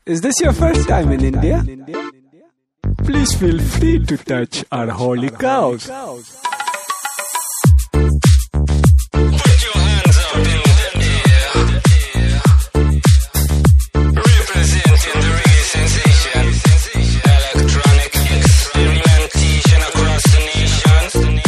Is this your first time in India? Please feel free to touch our holy cows. Put your hands up in the air. Representing the reggae sensation. Electronic experimentation across the nation.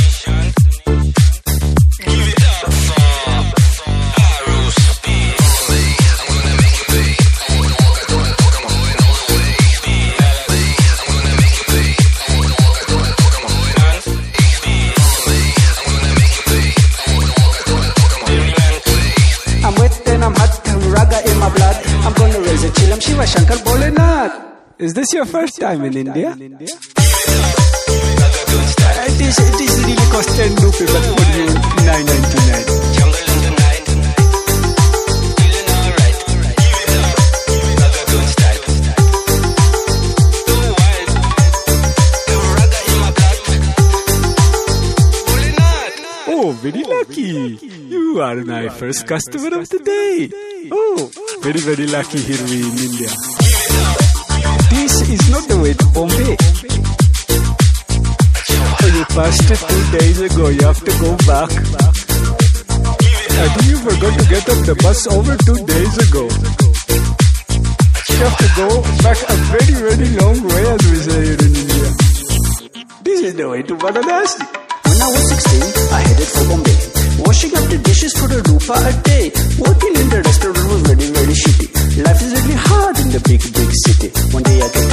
Give it up for Aerospeed. I'm gonna make you pay. I wanna walk, I'm going all the way. I'm gonna make you pay. I wanna walk, I'm going all the way. I'm gonna make you pay. I wanna walk, I'm going all the way. I'm wet and I'm hot, raga in my blood. I'm gonna raise a chilam Shiva Shankar Bholenath. Is this your first time in India? It is really cost 10 rupees, but for you 9.99. Jungle in the night, feeling alright. Give it up, Ragagun style. Go wild, the raga in my blood. Bholenath. Oh, very lucky. You are my first customer of the day. Oh, very, very lucky here we in India. This is not the way to Bombay. Oh, you passed it 2 days ago. You have to go back. I think you forgot to get off the bus over 2 days ago. You have to go back a very, very long way, as we say here in India. This is the way to Varanasi. When I was 16, I headed for Bombay. Washing up the dishes for a rupee a day. Working in the restaurant was very, very shitty. Life is really hard in the big, big city. One day I get